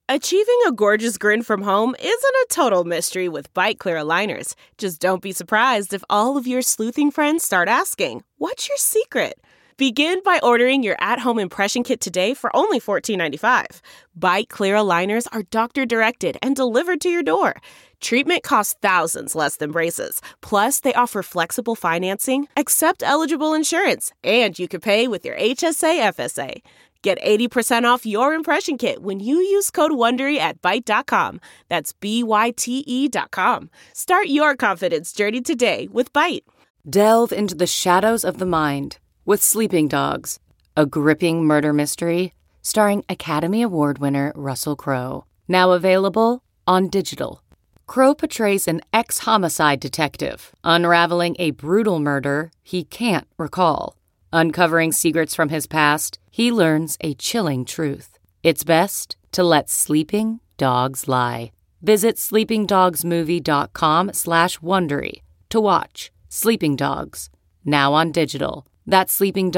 Achieving a gorgeous grin from home isn't a total mystery with Bite Clear aligners. Just don't be surprised if all of your sleuthing friends start asking, "What's your secret?" Begin by ordering your at-home impression kit today for only $14.95. Bite Clear aligners are doctor-directed and delivered to your door. Treatment costs thousands less than braces. Plus, they offer flexible financing, accept eligible insurance, and you can pay with your HSA FSA. Get 80% off your impression kit when you use code WONDERY at Byte.com. That's BYTE.com. Start your confidence journey today with Byte. Delve into the shadows of the mind with Sleeping Dogs, a gripping murder mystery starring Academy Award winner Russell Crowe. Now available on digital. Crowe portrays an ex-homicide detective unraveling a brutal murder he can't recall. Uncovering secrets from his past, he learns a chilling truth. It's best to let sleeping dogs lie. Visit sleepingdogsmovie.com/Wondery to watch Sleeping Dogs, now on digital. That's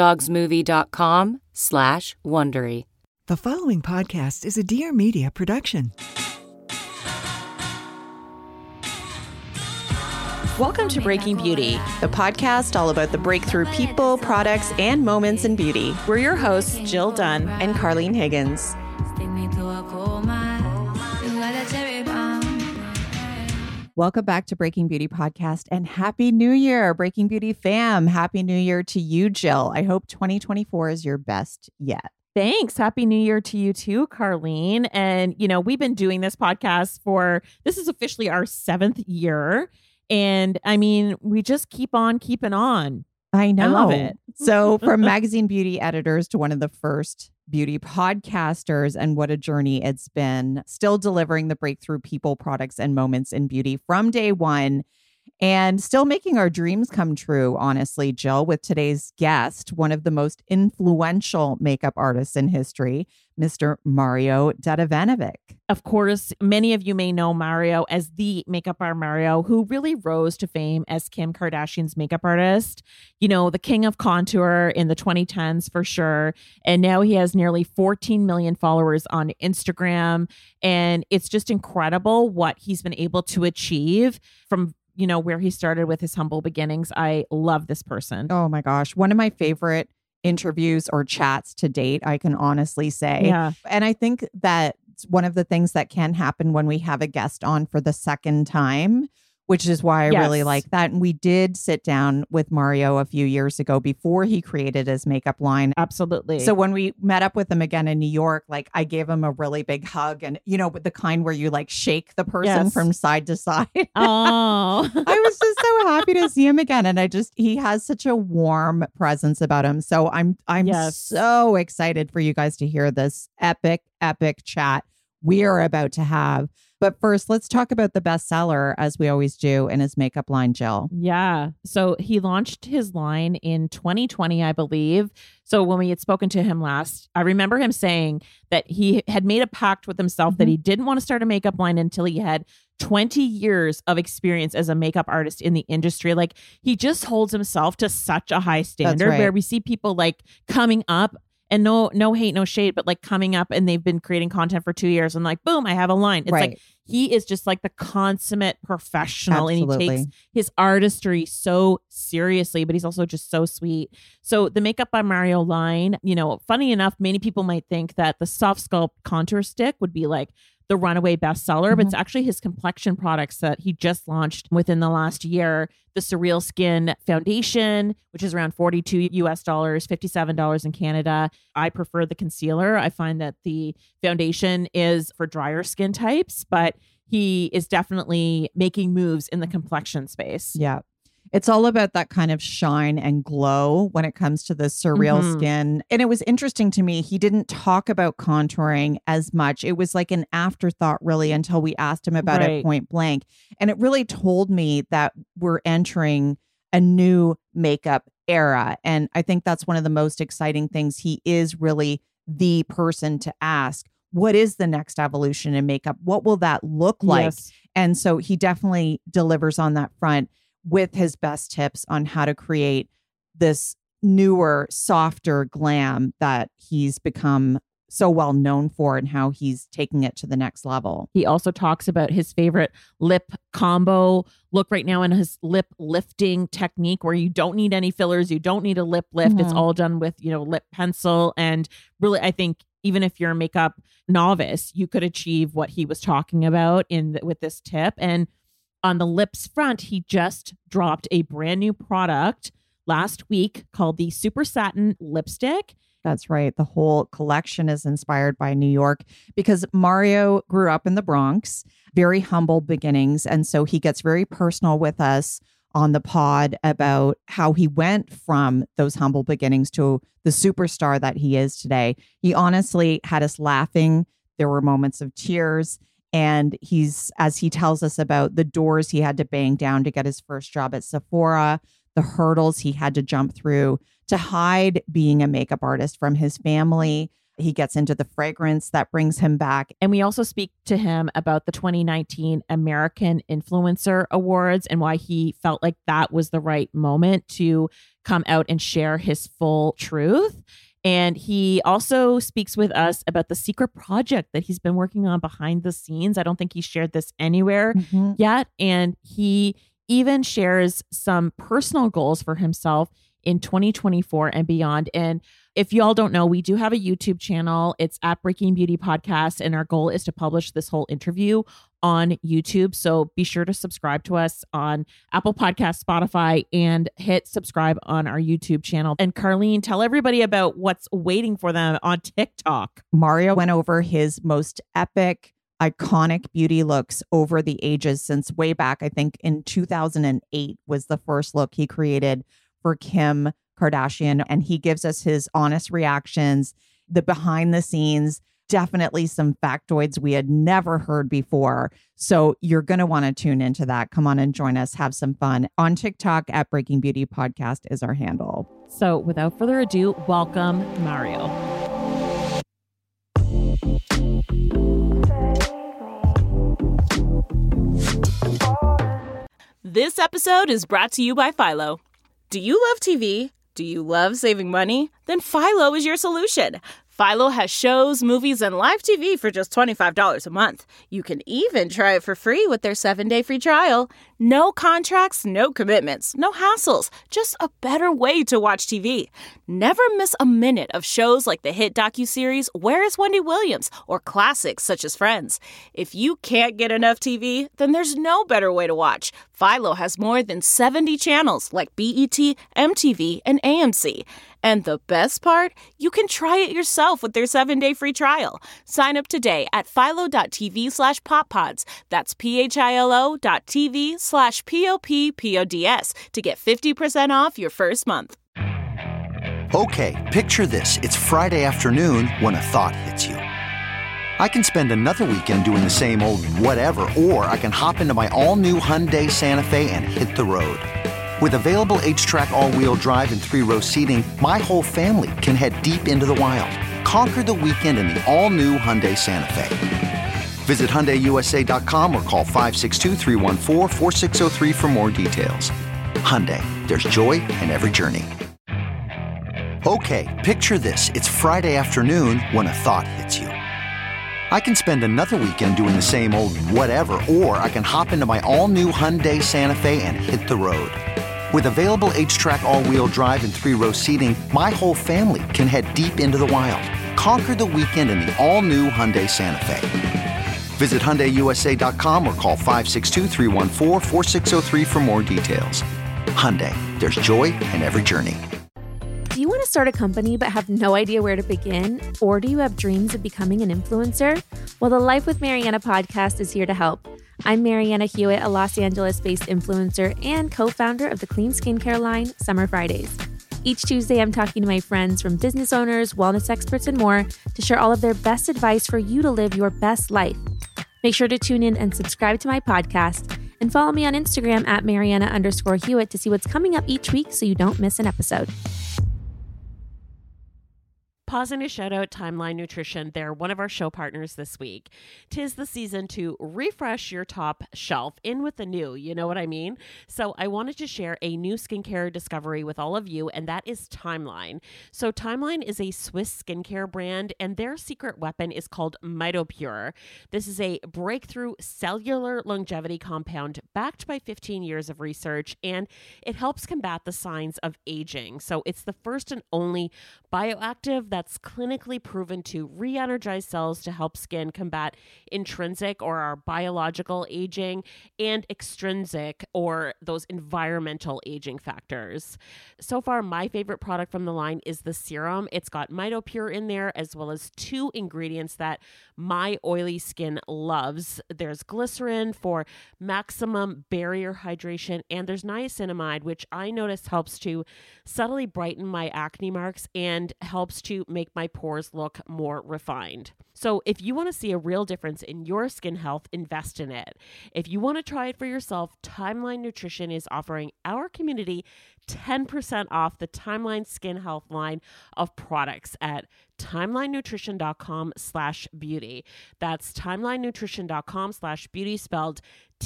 sleepingdogsmovie.com/Wondery. The following podcast is a Dear Media production. Welcome to Breaking Beauty, the podcast all about the breakthrough people, products, and moments in beauty. We're your hosts, Jill Dunn and Carlene Higgins. Welcome back to Breaking Beauty Podcast and Happy New Year, Breaking Beauty fam. Happy New Year to you, Jill. I hope 2024 is your best yet. Thanks. Happy New Year to you too, Carlene. And, we've been doing this podcast this is officially our 7th year. And I mean, we just keep on keeping on. I know. I love it. So from magazine beauty editors to one of the first beauty podcasters, and what a journey it's been, still delivering the breakthrough people, products, and moments in beauty from day one, and still making our dreams come true, honestly, Jill, with today's guest, one of the most influential makeup artists in history, Mr. Mario Dedivanovic. Of course, many of you may know Mario as the makeup artist Mario, who really rose to fame as Kim Kardashian's makeup artist. The king of contour in the 2010s for sure. And now he has nearly 14 million followers on Instagram. And it's just incredible what he's been able to achieve from where he started with his humble beginnings. I love this person. Oh my gosh. One of my favorite interviews or chats to date, I can honestly say. Yeah. And I think that one of the things that can happen when we have a guest on for the second time, which is why I really like that. And we did sit down with Mario a few years ago before he created his makeup line. Absolutely. So when we met up with him again in New York, I gave him a really big hug, and with the kind where you shake the person from side to side. Oh, I was just so happy to see him again. And he has such a warm presence about him. So I'm so excited for you guys to hear this epic chat we are about to have. But first, let's talk about the bestseller, as we always do, in his makeup line, Jill. Yeah. So he launched his line in 2020, I believe. So when we had spoken to him last, I remember him saying that he had made a pact with himself that he didn't want to start a makeup line until he had 20 years of experience as a makeup artist in the industry. He just holds himself to such a high standard where we see people coming up. And no hate, no shade, but coming up and they've been creating content for 2 years and boom, I have a line. It's he is just the consummate professional. Absolutely. And he takes his artistry so seriously, but he's also just so sweet. So the Makeup by Mario line, funny enough, many people might think that the Soft Sculpt Contour Stick would be the runaway bestseller, but it's actually his complexion products that he just launched within the last year. The Surreal Skin Foundation, which is around $42 US, $57 in Canada. I prefer the concealer. I find that the foundation is for drier skin types, but he is definitely making moves in the complexion space. Yeah. It's all about that kind of shine and glow when it comes to the Surreal Skin. And it was interesting to me, he didn't talk about contouring as much. It was an afterthought, really, until we asked him about it point blank. And it really told me that we're entering a new makeup era. And I think that's one of the most exciting things. He is really the person to ask, what is the next evolution in makeup? What will that look like? Yes. And so he definitely delivers on that front with his best tips on how to create this newer, softer glam that he's become so well known for and how he's taking it to the next level. He also talks about his favorite lip combo look right now and his lip lifting technique where you don't need any fillers. You don't need a lip lift. It's all done with, lip pencil. And really, I think even if you're a makeup novice, you could achieve what he was talking about with this tip. And on the lips front, he just dropped a brand new product last week called the Super Satin Lipstick. That's right. The whole collection is inspired by New York because Mario grew up in the Bronx, very humble beginnings. And so he gets very personal with us on the pod about how he went from those humble beginnings to the superstar that he is today. He honestly had us laughing. There were moments of tears. And as he tells us about the doors he had to bang down to get his first job at Sephora, the hurdles he had to jump through to hide being a makeup artist from his family. He gets into the fragrance that brings him back. And we also speak to him about the 2019 American Influencer Awards and why he felt like that was the right moment to come out and share his full truth. And he also speaks with us about the secret project that he's been working on behind the scenes. I don't think he shared this anywhere yet. And he even shares some personal goals for himself in 2024 and beyond. And if you all don't know, we do have a YouTube channel. It's at Breaking Beauty Podcast. And our goal is to publish this whole interview on YouTube. So be sure to subscribe to us on Apple Podcasts, Spotify, and hit subscribe on our YouTube channel. And Carlene, tell everybody about what's waiting for them on TikTok. Mario went over his most epic, iconic beauty looks over the ages since way back, I think in 2008 was the first look he created for Kim Kardashian. And he gives us his honest reactions, the behind the scenes, definitely some factoids we had never heard before. So you're going to want to tune into that. Come on and join us. Have some fun. On TikTok at Breaking Beauty Podcast is our handle. So without further ado, welcome Mario. This episode is brought to you by Philo. Do you love TV? Do you love saving money? Then Philo is your solution. Philo has shows, movies, and live TV for just $25 a month. You can even try it for free with their 7-day free trial. No contracts, no commitments, no hassles. Just a better way to watch TV. Never miss a minute of shows like the hit docuseries Where is Wendy Williams? Or classics such as Friends. If you can't get enough TV, then there's no better way to watch. Philo has more than 70 channels like BET, MTV, and AMC. And the best part? You can try it yourself with their 7-day free trial. Sign up today at philo.tv/poppods. That's philo.tv/POPPODS to get 50% off your first month. Okay, picture this. It's Friday afternoon when a thought hits you. I can spend another weekend doing the same old whatever, or I can hop into my all-new Hyundai Santa Fe and hit the road. With available H-Track all-wheel drive and 3-row seating, my whole family can head deep into the wild. Conquer the weekend in the all-new Hyundai Santa Fe. Visit HyundaiUSA.com or call 562-314-4603 for more details. Hyundai, there's joy in every journey. Okay, picture this. It's Friday afternoon when a thought hits you. I can spend another weekend doing the same old whatever, or I can hop into my all-new Hyundai Santa Fe and hit the road. With available H-Track all-wheel drive and 3-row seating, my whole family can head deep into the wild. Conquer the weekend in the all-new Hyundai Santa Fe. Visit HyundaiUSA.com or call 562-314-4603 for more details. Hyundai, there's joy in every journey. Do you want to start a company but have no idea where to begin? Or do you have dreams of becoming an influencer? Well, the Life with Mariana podcast is here to help. I'm Mariana Hewitt, a Los Angeles-based influencer and co-founder of the clean skincare line, Summer Fridays. Each Tuesday, I'm talking to my friends from business owners, wellness experts, and more to share all of their best advice for you to live your best life. Make sure to tune in and subscribe to my podcast and follow me on Instagram at Mariana_Hewitt to see what's coming up each week so you don't miss an episode. pausing to shout out Timeline Nutrition. They're one of our show partners this week. 'Tis the season to refresh your top shelf in with the new, you know what I mean? So I wanted to share a new skincare discovery with all of you, and that is Timeline. So Timeline is a Swiss skincare brand, and their secret weapon is called MitoPure. This is a breakthrough cellular longevity compound backed by 15 years of research, and it helps combat the signs of aging. So it's the first and only bioactive that's clinically proven to re-energize cells to help skin combat intrinsic or our biological aging and extrinsic or those environmental aging factors. So far, my favorite product from the line is the serum. It's got MitoPure in there, as well as 2 ingredients that my oily skin loves. There's glycerin for maximum barrier hydration, and there's niacinamide, which I notice helps to subtly brighten my acne marks and helps to make my pores look more refined. So if you want to see a real difference in your skin health, invest in it. If you want to try it for yourself, Timeline Nutrition is offering our community 10% off the Timeline Skin Health line of products at timelinenutrition.com/beauty. That's timelinenutrition.com/beauty, spelled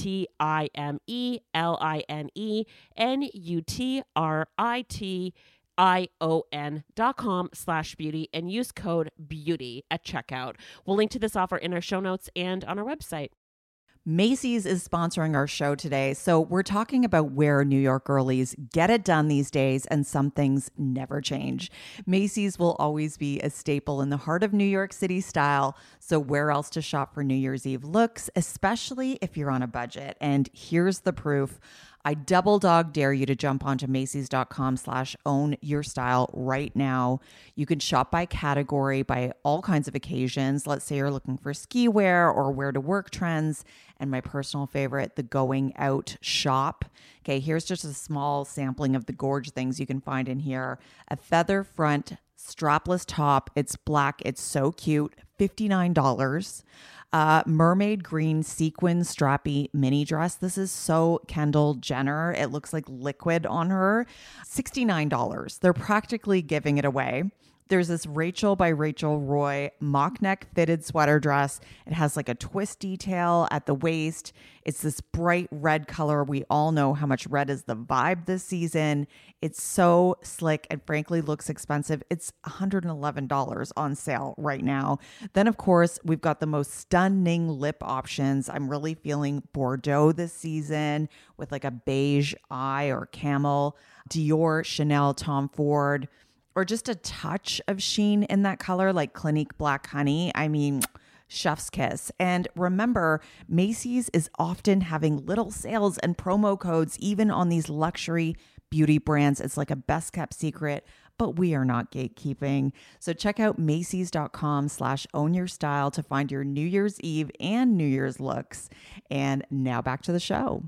TIMELINENUTRITION.com/beauty and use code BEAUTY at checkout. We'll link to this offer in our show notes and on our website. Macy's is sponsoring our show today, so we're talking about where New York girlies get it done these days, and some things never change. Macy's will always be a staple in the heart of New York City style, so where else to shop for New Year's Eve looks, especially if you're on a budget? And here's the proof. I double dog dare you to jump onto Macys.com/ownyourstyle right now. You can shop by category, by all kinds of occasions. Let's say you're looking for ski wear or wear to work trends. And my personal favorite, the going out shop. Okay, here's just a small sampling of the gorge things you can find in here. A feather front strapless top. It's black. It's so cute. $59. Mermaid green sequin strappy mini dress. This is so Kendall Jenner. It looks like liquid on her. $69. They're practically giving it away. There's this Rachel by Rachel Roy mock neck fitted sweater dress. It has like a twist detail at the waist. It's this bright red color. We all know how much red is the vibe this season. It's so slick and frankly looks expensive. It's $111 on sale right now. Then, of course, we've got the most stunning lip options. I'm really feeling Bordeaux this season with like a beige eye or camel. Dior, Chanel, Tom Ford, or just a touch of sheen in that color, like Clinique Black Honey. I mean, chef's kiss. And remember, Macy's is often having little sales and promo codes, even on these luxury beauty brands. It's like a best kept secret, but we are not gatekeeping. So check out Macys.com/ownyourstyle to find your New Year's Eve and New Year's looks. And now back to the show.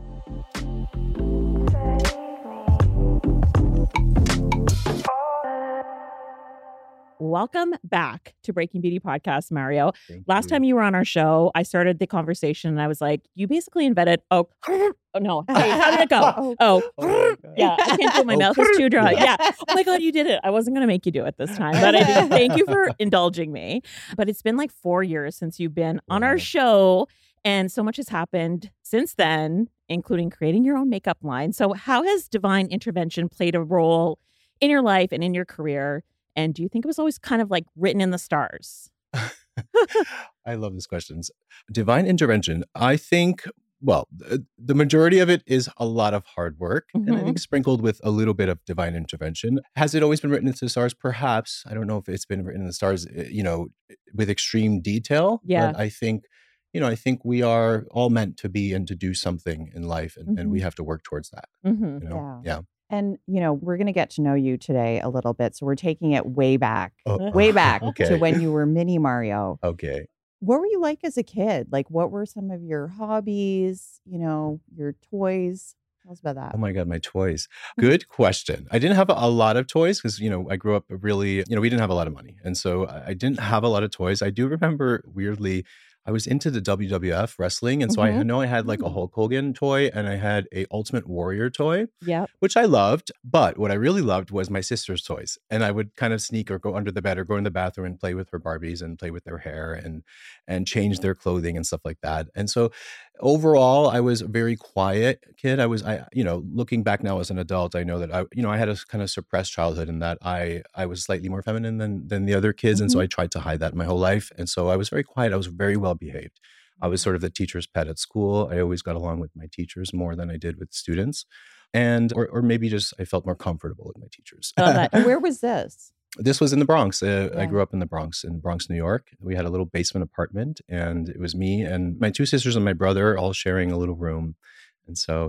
Welcome back to Breaking Beauty Podcast, Mario. Last you. time you were on our show, I started the conversation and I was like, you basically invented, oh no, hey, how did it go? Yeah, I can't do it. My mouth is too dry. Yeah. Oh my God, you did it. I wasn't going to make you do it this time, but I did. Thank you for indulging me. But it's been like 4 years since you've been on our show, and so much has happened since then, including creating your own makeup line. So how has divine intervention played a role in your life and in your career? And do you think it was always kind of like written in the stars? I love these questions. Divine intervention. I think, well, the majority of it is a lot of hard work, and I think sprinkled with a little bit of divine intervention. Has it always been written into the stars? Perhaps. I don't know if it's been written in the stars, with extreme detail. Yeah. But I think we are all meant to be and to do something in life, and we have to work towards that. Yeah. And, we're going to get to know you today a little bit. So we're taking it way back to when you were mini Mario. Okay. What were you like as a kid? Like, what were some of your hobbies, your toys? Tell us about that. Oh my God, my toys. Good question. I didn't have a lot of toys because, I grew up really, we didn't have a lot of money. And so I didn't have a lot of toys. I do remember weirdly, I was into the WWF wrestling. And so I know I had like a Hulk Hogan toy and I had a Ultimate Warrior toy, which I loved. But what I really loved was my sister's toys. And I would kind of sneak or go under the bed or go in the bathroom and play with her Barbies and play with their hair and change their clothing and stuff like that. And so overall, I was a very quiet kid. Looking back now as an adult, I know that I had a kind of suppressed childhood in that I was slightly more feminine than the other kids. And so I tried to hide that my whole life. And so I was very quiet. I was very well behaved. I was sort of the teacher's pet at school. I always got along with my teachers more than I did with students. And, or maybe just I felt more comfortable with my teachers. Where was this? This was in the Bronx. I grew up in the Bronx, New York. We had a little basement apartment and it was me and my two sisters and my brother all sharing a little room. And so,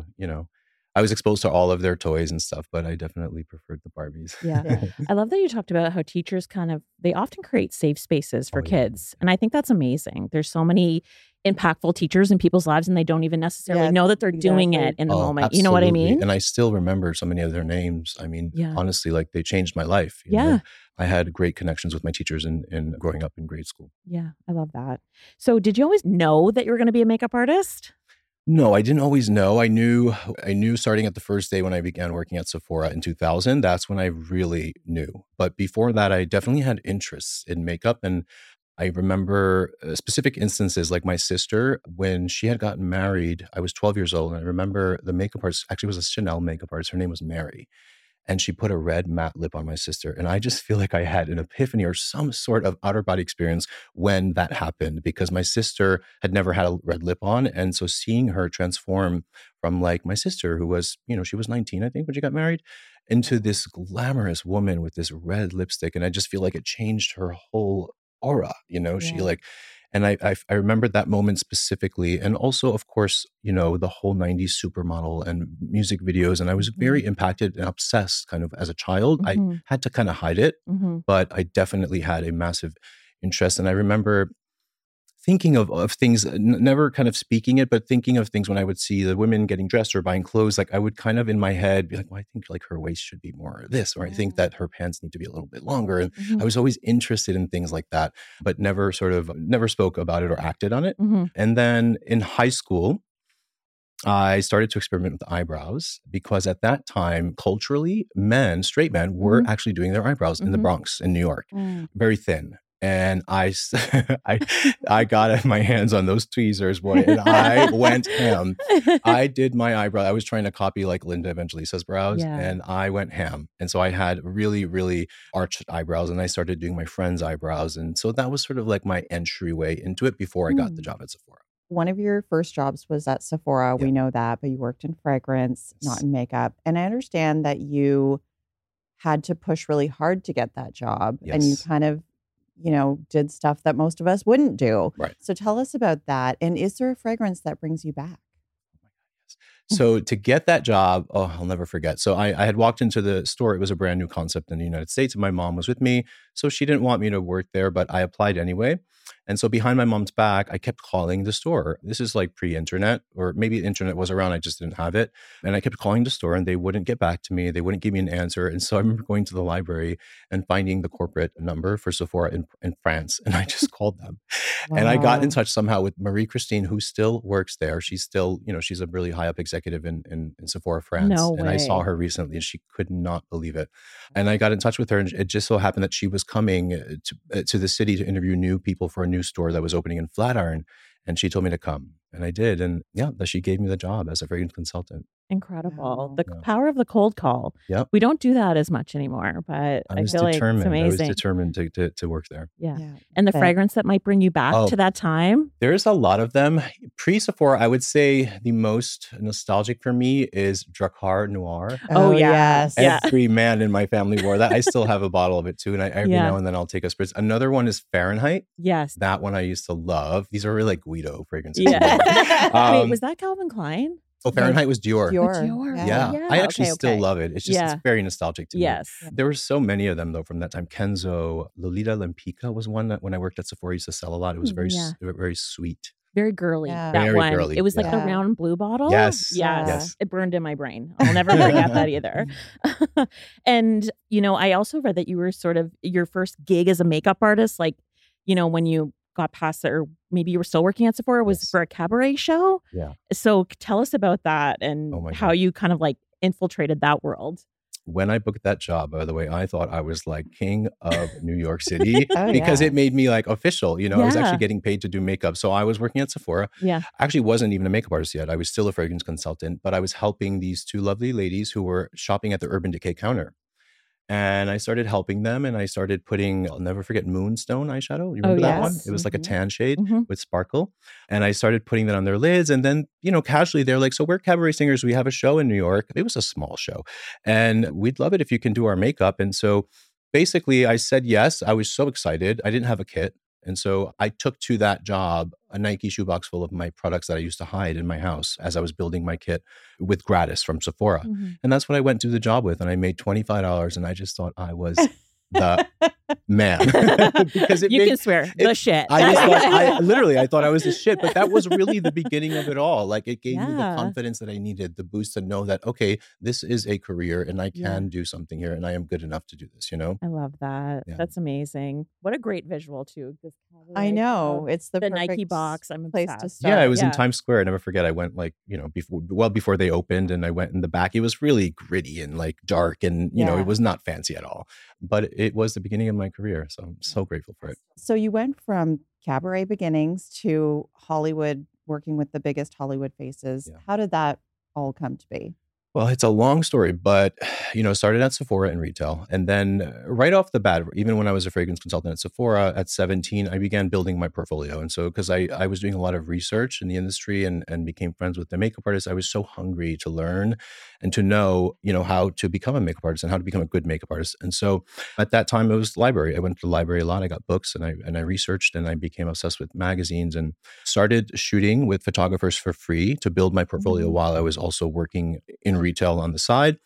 I was exposed to all of their toys and stuff, but I definitely preferred the Barbies. Yeah. I love that you talked about how teachers they often create safe spaces for kids. And I think that's amazing. There's so many impactful teachers in people's lives and they don't even necessarily know that they're doing it in the moment. Absolutely. You know what I mean? And I still remember so many of their names. I mean, honestly, like they changed my life. You know? I had great connections with my teachers in growing up in grade school. Yeah, I love that. So did you always know that you were going to be a makeup artist? No, I didn't always know. I knew starting at the first day when I began working at Sephora in 2000, that's when I really knew. But before that, I definitely had interests in makeup. And I remember specific instances like my sister, when she had gotten married, I was 12 years old. And I remember the makeup artist, actually was a Chanel makeup artist. Her name was Mary. And she put a red matte lip on my sister. And I just feel like I had an epiphany or some sort of outer body experience when that happened, because my sister had never had a red lip on. And so seeing her transform from like my sister, who was, she was 19, I think, when she got married, into this glamorous woman with this red lipstick. And I just feel like it changed her whole aura, she like, and I remembered that moment specifically. And also, of course, the whole 90s supermodel and music videos. And I was very impacted and obsessed kind of as a child. I had to kind of hide it, but I definitely had a massive interest. And I remember thinking of things, never kind of speaking it, but thinking of things when I would see the women getting dressed or buying clothes, like I would kind of in my head be like, well, I think like her waist should be more of this, or I think that her pants need to be a little bit longer. And I was always interested in things like that, but never spoke about it or acted on it. And then in high school, I started to experiment with eyebrows because at that time, culturally, straight men were actually doing their eyebrows in the Bronx in New York, very thin. And I got my hands on those tweezers, boy, and I went ham. I did my eyebrow. I was trying to copy like Linda Evangelista's brows, and I went ham. And so I had really, really arched eyebrows, and I started doing my friend's eyebrows. And so that was sort of like my entryway into it before I got the job at Sephora. One of your first jobs was at Sephora. We know that, but you worked in fragrance, not in makeup. And I understand that you had to push really hard to get that job, and you kind of did stuff that most of us wouldn't do. Right. So tell us about that. And is there a fragrance that brings you back? So to get that job, I'll never forget. So I had walked into the store. It was a brand new concept in the United States, and my mom was with me. So she didn't want me to work there, but I applied anyway. And so behind my mom's back, I kept calling the store. This is like pre-internet, or maybe the internet was around. I just didn't have it. And I kept calling the store and they wouldn't get back to me. They wouldn't give me an answer. And so I remember going to the library and finding the corporate number for Sephora in France. And I just called them. Wow. And I got in touch somehow with Marie-Christine, who still works there. She's still, she's a really high up executive in Sephora France. No way. And I saw her recently and she could not believe it. And I got in touch with her, and it just so happened that she was coming to the city to interview new people for a new store that was opening in Flatiron. And she told me to come. And I did. And she gave me the job as a fragrance consultant. Incredible. The power of the cold call. Yep. We don't do that as much anymore, but I feel like it's amazing. I was determined to work there. Yeah. And the fragrance that might bring you back to that time? There's a lot of them. Pre-Sephora, I would say the most nostalgic for me is Drakkar Noir. Oh, yes. Every man in my family wore that. I still have a bottle of it too. And every now and then I'll take a spritz. Another one is Fahrenheit. Yes. That one I used to love. These are really like Guido fragrances. Yeah. Wait, was that Calvin Klein? Oh, Fahrenheit was Dior. Dior. Yeah. I actually still love it. It's just it's very nostalgic to me. Yes. There were so many of them though from that time. Kenzo, Lolita Lempicka was one that when I worked at Sephora used to sell a lot. It was very very sweet. Very girly. Yeah. That very one. girly. It was like the round blue bottle. Yes. It burned in my brain. I'll never forget that either. And I also read that you were sort of your first gig as a makeup artist, like when you got past it, or maybe you were still working at Sephora, was for a cabaret show. Yeah. So tell us about that and how you kind of like infiltrated that world. When I booked that job, by the way, I thought I was like king of New York City because it made me like official. You know, I was actually getting paid to do makeup. So I was working at Sephora. Yeah. I actually wasn't even a makeup artist yet. I was still a fragrance consultant, but I was helping these two lovely ladies who were shopping at the Urban Decay counter. And I started helping them, and I started putting, I'll never forget, Moonstone eyeshadow. You remember that one? It was like a tan shade with sparkle. And I started putting that on their lids. And then, you know, casually, they're like, so we're cabaret singers. We have a show in New York. It was a small show. And we'd love it if you can do our makeup. And so basically, I said yes. I was so excited. I didn't have a kit. And so I took to that job a Nike shoebox full of my products that I used to hide in my house as I was building my kit with gratis from Sephora. And that's what I went to the job with. And I made $25. And I just thought I was the man. Because you can swear the shit. I just thought, I thought I was the shit. But that was really the beginning of it all. Like it gave me the confidence that I needed, the boost to know that, okay, this is a career and I can do something here and I am good enough to do this, you know? I love that. Yeah. That's amazing. What a great visual too. I know. It's the Nike box. I'm place obsessed. to start. Yeah, it was in Times Square. I never forget. I went like, you know, before they opened, and I went in the back. It was really gritty and like dark, and you know, it was not fancy at all. But it was the beginning of my career. So I'm so grateful for it. So you went from cabaret beginnings to Hollywood, working with the biggest Hollywood faces. Yeah. How did that all come to be? Well, it's a long story, but, you know, started at Sephora in retail. And then right off the bat, even when I was a fragrance consultant at Sephora at 17, I began building my portfolio. And so because I was doing a lot of research in the industry and became friends with the makeup artists, I was so hungry to learn and to know, you know, how to become a makeup artist and how to become a good makeup artist. And so at that time, it was the library. I went to the library a lot. I got books and I researched, and I became obsessed with magazines and started shooting with photographers for free to build my portfolio while I was also working in retail on the side.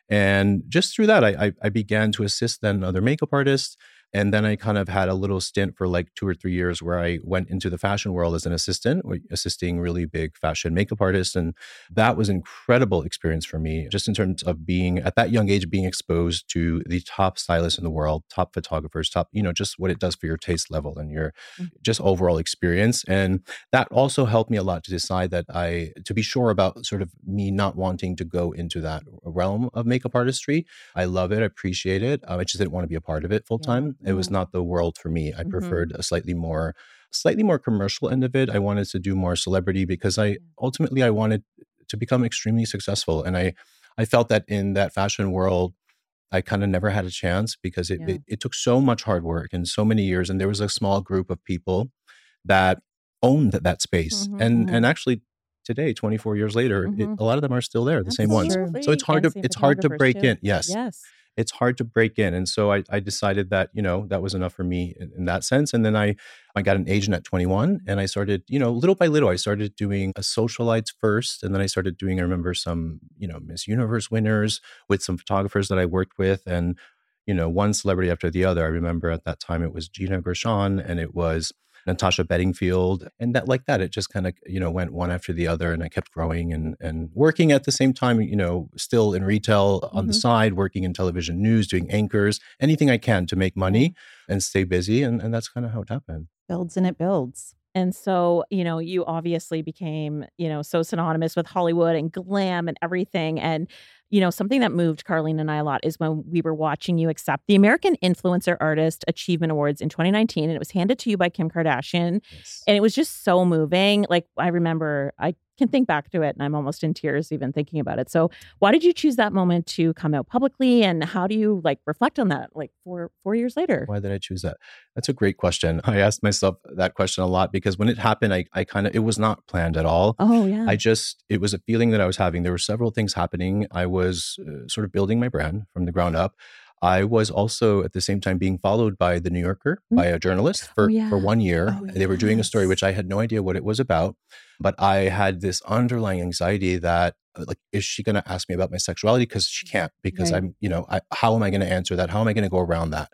And just through that, I began to assist then other makeup artists. And then I kind of had a little stint for like 2 or 3 years where I went into the fashion world as an assistant, assisting really big fashion makeup artists. And that was an incredible experience for me, just in terms of being, at that young age, being exposed to the top stylists in the world, top photographers, top, you know, just what it does for your taste level and your just overall experience. And that also helped me a lot to decide that to be sure about sort of me not wanting to go into that realm of makeup artistry. I love it. I appreciate it. I just didn't want to be a part of it full time. It was not the world for me. I preferred a slightly more commercial end of it. I wanted to do more celebrity because I wanted to become extremely successful. And I felt that in that fashion world, I kind of never had a chance because it took so much hard work and so many years. And there was a small group of people that owned that space. And actually today, 24 years later, a lot of them are still there, the same ones. So it's hard to break in. Yes. It's hard to break in. And so I decided that, you know, that was enough for me in that sense. And then I got an agent at 21 and I started, you know, little by little, I started doing socialites first. And then I started doing, I remember some, you know, Miss Universe winners with some photographers that I worked with, and, you know, one celebrity after the other. I remember at that time it was Gina Gershon and it was Natasha Bedingfield, and that it just kind of, you know, went one after the other, and I kept growing and working at the same time, you know, still in retail on the side, working in television news, doing anchors, anything I can to make money and stay busy. And that's kind of how it happened. Builds and it builds. And so, you know, you obviously became, you know, so synonymous with Hollywood and glam and everything. And, you know, something that moved Carlene and I a lot is when we were watching you accept the American Influencer Artist Achievement Awards in 2019. And it was handed to you by Kim Kardashian. Yes. And it was just so moving. Like, I remember, I can think back to it and I'm almost in tears even thinking about it. So why did you choose that moment to come out publicly, and how do you like reflect on that like 4 years later? Why did I choose that? That's a great question. I asked myself that question a lot because when it happened, I kind of, it was not planned at all. Oh yeah. It was a feeling that I was having. There were several things happening. I was sort of building my brand from the ground up. I was also at the same time being followed by The New Yorker, by a journalist for 1 year. They were doing a story, which I had no idea what it was about. But I had this underlying anxiety that, like, is she going to ask me about my sexuality? Because she can't, because I'm, you know, how am I going to answer that? How am I going to go around that?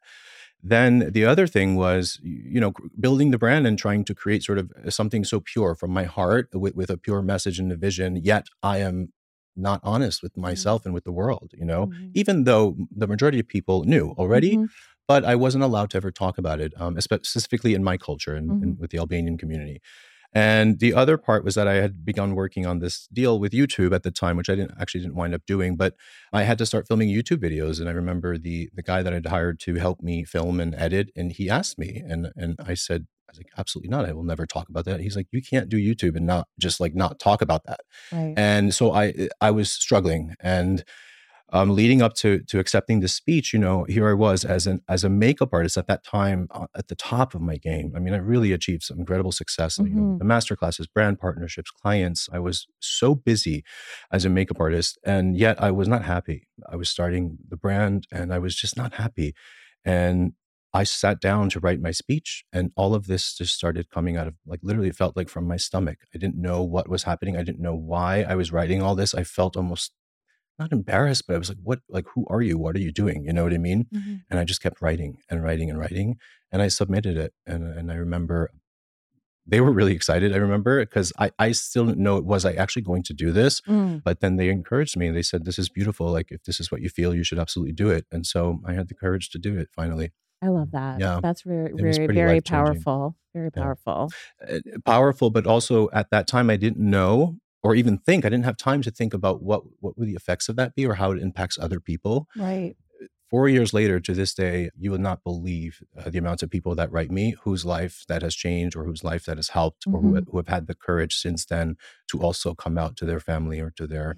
Then the other thing was, you know, building the brand and trying to create sort of something so pure from my heart with a pure message and a vision, yet I am not honest with myself and with the world, you know, even though the majority of people knew already, but I wasn't allowed to ever talk about it, specifically in my culture and with the Albanian community. And the other part was that I had begun working on this deal with YouTube at the time, which I didn't wind up doing, but I had to start filming YouTube videos. And I remember the guy that I'd hired to help me film and edit, and he asked me, and I was like, absolutely not. I will never talk about that. He's like, you can't do YouTube and not talk about that. Right. And so I was struggling, and leading up to accepting this speech, here I was as a makeup artist at that time at the top of my game. I mean, I really achieved some incredible success. The masterclasses, brand partnerships, clients. I was so busy as a makeup artist, and yet I was not happy. I was starting the brand, and I was just not happy. And I sat down to write my speech, and all of this just started coming out of, like, literally it felt like from my stomach. I didn't know what was happening. I didn't know why I was writing all this. I felt almost not embarrassed, but I was like, what, like, who are you? What are you doing? You know what I mean? And I just kept writing and writing and writing, and I submitted it. And I remember they were really excited. I remember, because I still didn't know, was I actually going to do this? But then they encouraged me, and they said, this is beautiful. Like, if this is what you feel, you should absolutely do it. And so I had the courage to do it finally. I love that. Yeah. That's very, It was very, pretty very life-changing. powerful. Very powerful. Powerful, but also at that time I didn't know or even think. I didn't have time to think about what would the effects of that be or how it impacts other people. Right. 4 years later, to this day, you will not believe the amounts of people that write me whose life that has changed or whose life that has helped or who have had the courage since then to also come out to their family or to their,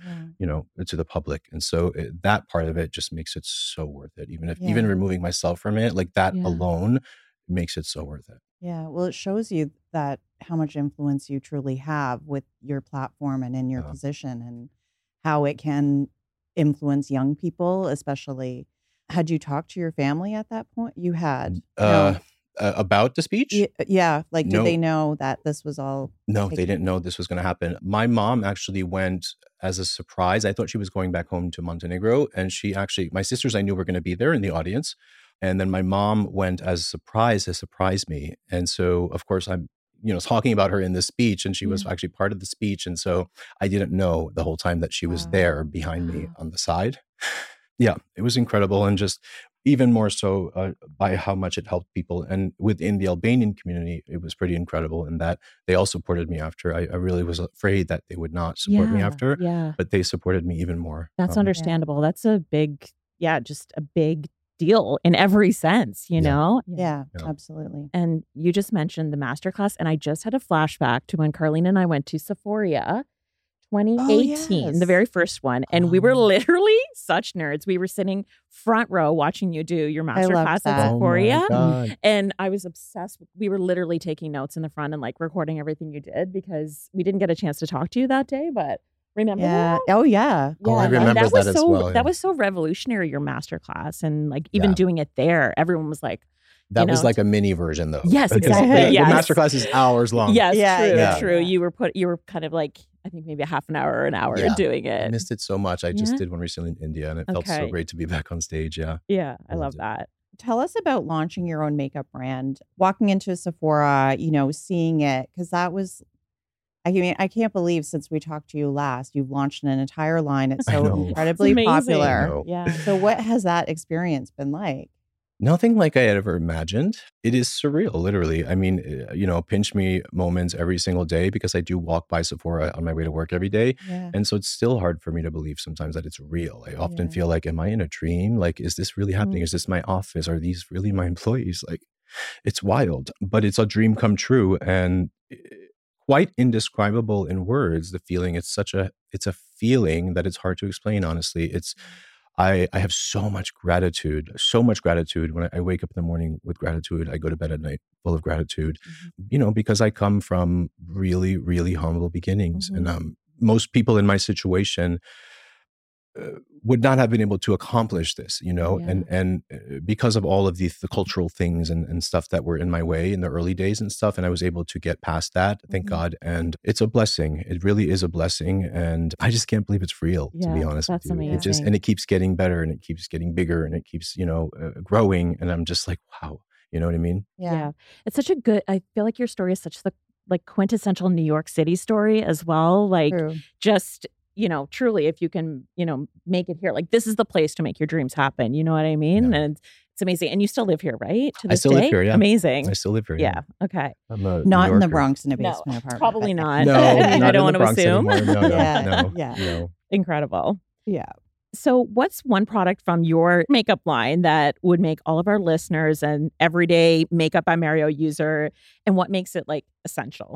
to the public. And so that part of it just makes it so worth it. Even removing myself from it, like that alone makes it so worth it. Yeah. Well, it shows you that how much influence you truly have with your platform and in your position, and how it can influence young people, especially. Had you talked to your family at that point? You had. About the speech? Yeah. Like, did No. they know that this was all? No, they didn't know this was going to happen. My mom actually went as a surprise. I thought she was going back home to Montenegro. And my sisters I knew were going to be there in the audience. And then my mom went as a surprise to surprise me. And so, of course, I'm, talking about her in this speech, and she was actually part of the speech. And so I didn't know the whole time that she was there behind me on the side. Yeah, it was incredible. And just even more so by how much it helped people. And within the Albanian community, it was pretty incredible in that they all supported me after. I really was afraid that they would not support me after, but they supported me even more. That's understandable. That's a big, just a big deal in every sense, you know? Yeah, absolutely. And you just mentioned the masterclass, and I just had a flashback to when Carlene and I went to Sephora 2018, the very first one. And we were literally such nerds. We were sitting front row watching you do your masterclass at Sephora. And I was obsessed. We were literally taking notes in the front and like recording everything you did, because we didn't get a chance to talk to you that day, but remember that? Oh, yeah. Oh, I remember that as well. Yeah. That was so revolutionary, your masterclass. And like even doing it there, everyone was like, that was like a mini version, though. Yes, exactly. The masterclass is hours long. Yes, true. You were kind of like, I think maybe a half an hour or an hour doing it. I missed it so much. I just did one recently in India, and it felt so great to be back on stage. Yeah. Yeah, I love that. Tell us about launching your own makeup brand, walking into Sephora, seeing it, because that was, I mean, I can't believe since we talked to you last, you've launched an entire line. It's so incredibly popular. Yeah. So what has that experience been like? Nothing like I had ever imagined. It is surreal, literally. I mean, pinch me moments every single day, because I do walk by Sephora on my way to work every day. Yeah. And so it's still hard for me to believe sometimes that it's real. I often feel like, am I in a dream? Like, is this really happening? Is this my office? Are these really my employees? Like, it's wild, but it's a dream come true, and quite indescribable in words. The feeling, it's a feeling that it's hard to explain, honestly. I have so much gratitude when I wake up in the morning with gratitude. I go to bed at night full of gratitude, because I come from really, really humble beginnings. And most people in my situation would not have been able to accomplish this, and because of all of the cultural things and stuff that were in my way in the early days and stuff. And I was able to get past that, thank God. And it's a blessing. It really is a blessing. And I just can't believe it's real, to be honest with you. Amazing. And it keeps getting better, and it keeps getting bigger, and it keeps, growing. And I'm just like, wow, you know what I mean? Yeah. It's such a good, I feel like your story is such the like quintessential New York City story as well. Like just, truly, if you can, make it here, like this is the place to make your dreams happen. You know what I mean? Yeah. And it's It's amazing. And you still live here, right? To I this still day? live here, yeah. Amazing. I still live here. Yeah. Okay. I'm a Not New in the Yorker. Bronx in a No, basement apartment. probably but- not. No, I mean, not I don't in the want to Bronx assume. anymore. No, Yeah, no, yeah. no. Incredible. Yeah. So, what's one product from your makeup line that would make all of our listeners an everyday Makeup by Mario user, and what makes it like essential?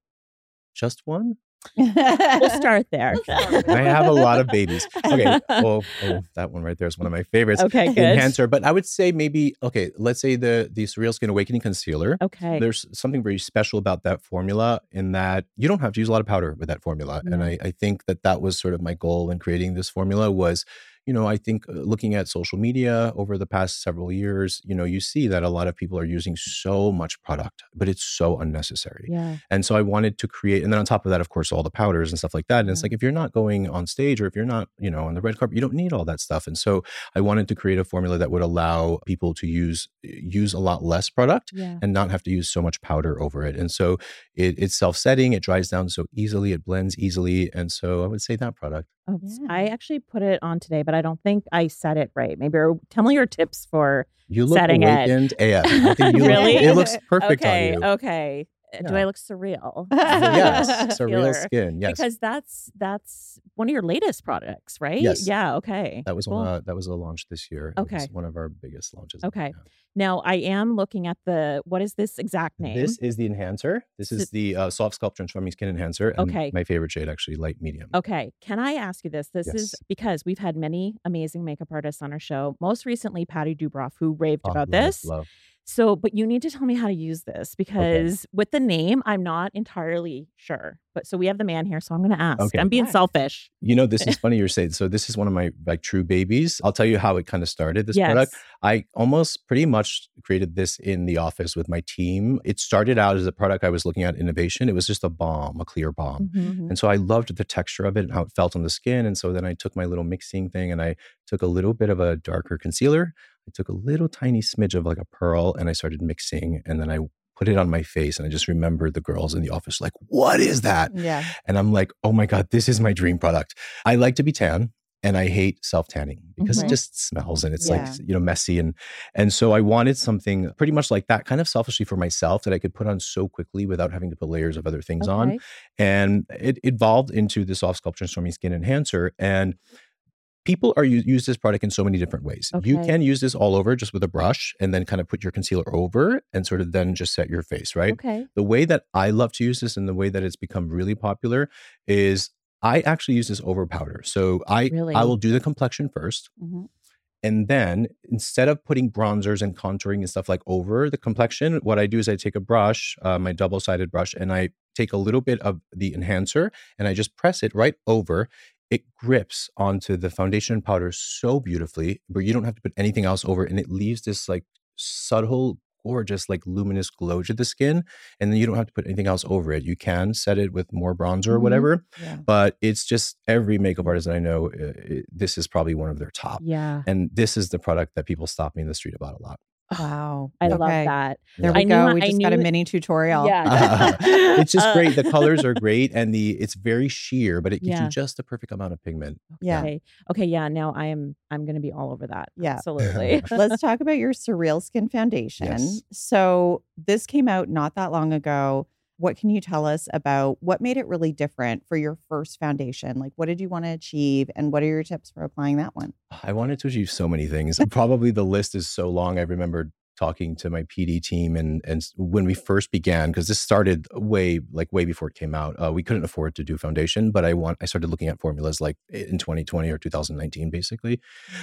Just one? We'll start there. I have a lot of babies. Okay. Oh, that one right there is one of my favorites. Okay, good. Enhancer. But I would say maybe, okay, let's say the Surreal Skin Awakening Concealer. Okay. There's something very special about that formula in that you don't have to use a lot of powder with that formula. No. And I think that was sort of my goal in creating this formula was, I think looking at social media over the past several years, you see that a lot of people are using so much product, but it's so unnecessary. Yeah. And so I wanted to create, and then on top of that, of course, all the powders and stuff like that. And it's like, if you're not going on stage or if you're not, on the red carpet, you don't need all that stuff. And so I wanted to create a formula that would allow people to use a lot less product and not have to use so much powder over it. And so it's self-setting, it dries down so easily, it blends easily. And so I would say that product. Oh, I actually put it on today, but I don't think I said it right. Maybe tell me your tips for You look setting awakened AF. I think you Really? it looks perfect okay, on you. Okay. Do Yeah. I look surreal? Yes, surreal Healer. skin. Yes, Because that's one of your latest products, right? Yes. Yeah. Okay. that was Cool. that was a launch this year. Okay. It was one of our biggest launches. Okay. Yeah. Now I am looking at what is this exact name? This is the enhancer. This is the Soft Sculpt Transforming Skin Enhancer. And Okay. my favorite shade, actually, light medium. Okay. Can I ask you this? This Yes. is because we've had many amazing makeup artists on our show. Most recently, Patty Dubroff, who raved Oh, about love, this. love. So, but you need to tell me how to use this because with the name, I'm not entirely sure. But so we have the man here, so I'm going to ask. Okay. I'm being selfish. This is funny you're saying. So this is one of my true babies. I'll tell you how it kind of started, this product. I almost pretty much created this in the office with my team. It started out as a product I was looking at innovation. It was just a balm, a clear balm. Mhm. And so I loved the texture of it and how it felt on the skin. And so then I took my little mixing thing and I took a little bit of a darker concealer. I took a little tiny smidge of like a pearl and I started mixing. And then I put it on my face. And I just remember the girls in the office like, what is that? Yeah. And I'm like, oh my God, this is my dream product. I like to be tan. And I hate self-tanning because Mhm. it just smells and it's Yeah. like, messy. And so I wanted something pretty much like that, kind of selfishly for myself that I could put on so quickly without having to put layers of other things on. Okay. And it evolved into the Soft Sculpt Transforming Skin Enhancer. And people use this product in so many different ways. You Okay. can use this all over just with a brush and then kind of put your concealer over and sort of then just set your face, right? Okay. The way that I love to use this and the way that it's become really popular is I actually use this over powder. So I Really? will do the complexion first. Mhm. And then instead of putting bronzers and contouring and stuff like over the complexion, what I do is I take a brush, my double-sided brush, and I take a little bit of the enhancer and I just press it right over. It grips onto the foundation and powder so beautifully, where you don't have to put anything else over. And it leaves this like subtle, gorgeous, like luminous glow to the skin. And then you don't have to put anything else over it. You can set it with more bronzer or Mhm. whatever. Yeah. But it's just every makeup artist that I know, this is probably one of their top. Yeah. And this is the product that people stop me in the street about a lot. Wow. I love Okay. that. There I we knew go. my- We I just got a knew- mini tutorial. Yeah. It's just great. The colors are great and it's very sheer, but it gives Yeah. you just the perfect amount of pigment. Yeah. Okay. Okay. Yeah. Now I'm going to be all over that. Yeah. Absolutely. Let's talk about your Surreal Skin Foundation. Yes. So this came out not that long ago. What can you tell us about what made it really different for your first foundation? Like, what did you want to achieve? And what are your tips for applying that one? I wanted to achieve so many things. Probably the list is so long. I remember talking to my PD team and when we first began, because this started way before it came out, we couldn't afford to do foundation, but I started looking at formulas like in 2020 or 2019, basically.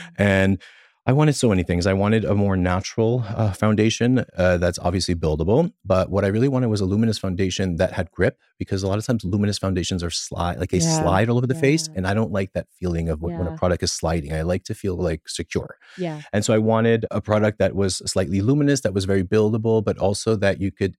And I wanted so many things. I wanted a more natural foundation that's obviously buildable. But what I really wanted was a luminous foundation that had grip, because a lot of times luminous foundations are slide all over the face. Yeah. And I don't like that feeling of when Yeah. a product is sliding. I like to feel like secure. Yeah. And so I wanted a product that was slightly luminous, that was very buildable, but also that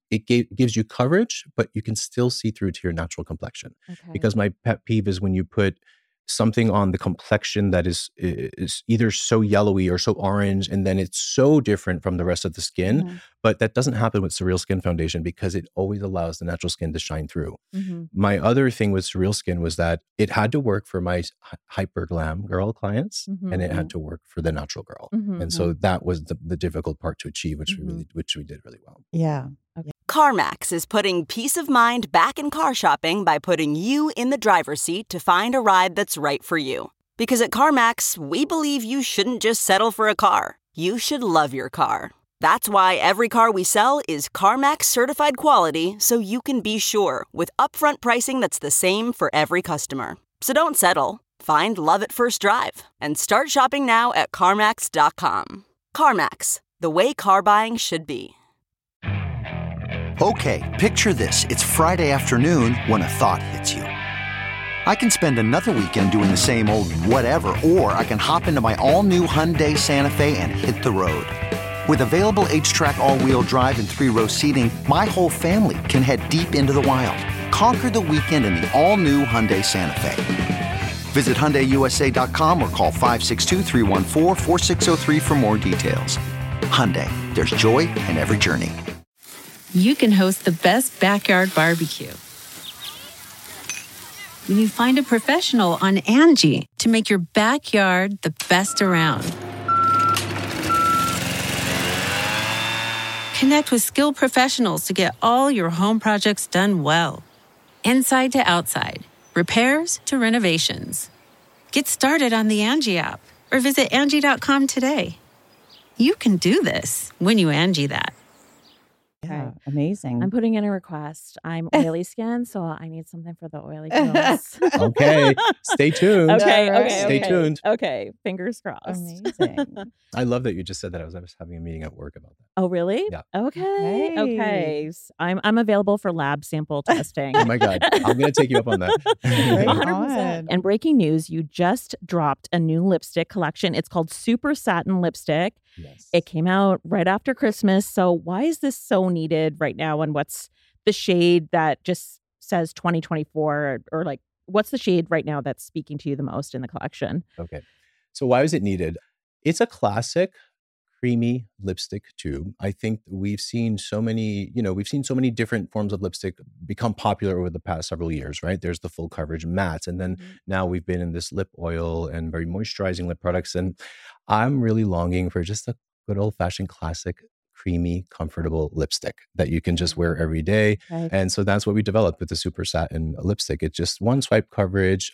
gives you coverage, but you can still see through to your natural complexion. Okay. Because my pet peeve is when you put something on the complexion that is either so yellowy or so orange, and then it's so different from the rest of the skin. But that doesn't happen with Surreal Skin Foundation because it always allows the natural skin to shine through. My other thing with Surreal Skin was that it had to work for my hyper glam girl clients, and it had to work for the natural girl. And so that was the difficult part to achieve, which we did really well. Yeah. CarMax is putting peace of mind back in car shopping by putting you in the driver's seat to find a ride that's right for you. Because at CarMax, we believe you shouldn't just settle for a car. You should love your car. That's why every car we sell is CarMax certified quality, so you can be sure with upfront pricing that's the same for every customer. So don't settle. Find love at first drive and start shopping now at CarMax.com. CarMax, the way car buying should be. Okay, picture this. It's Friday afternoon when a thought hits you. I can spend another weekend doing the same old whatever, or I can hop into my all-new Hyundai Santa Fe and hit the road. With available H-Track all-wheel drive and 3-row seating, my whole family can head deep into the wild. Conquer the weekend in the all-new Hyundai Santa Fe. Visit HyundaiUSA.com or call 562-314-4603 for more details. Hyundai, there's joy in every journey. You can host the best backyard barbecue when you find a professional on Angie to make your backyard the best around. Connect with skilled professionals to get all your home projects done well. Inside to outside, repairs to renovations. Get started on the Angie app or visit Angie.com today. You can do this when you Angie that. Yeah, amazing. I'm putting in a request. I'm oily skin, so I need something for the oily girls. Okay, stay tuned. Stay tuned. Okay, fingers crossed. Amazing. I love that you just said that. I was having a meeting at work about that. Oh, really? Yeah. Okay. I'm available for lab sample testing. Oh my God, I'm going to take you up on that. Right 100%. on. And breaking news, you just dropped a new lipstick collection. It's called Super Satin Lipstick. Yes. It came out right after Christmas. So why is this so needed right now? And what's the shade that just says 2024 or like, what's the shade right now that's speaking to you the most in the collection? Okay. So why was it needed? It's a classic creamy lipstick tube. I think we've seen so many different forms of lipstick become popular over the past several years, right? There's the full coverage mattes. And then now we've been in this lip oil and very moisturizing lip products. And I'm really longing for just a good old fashioned classic, creamy, comfortable lipstick that you can just wear every day. Right. And so that's what we developed with the Super Satin lipstick. It's just one swipe coverage.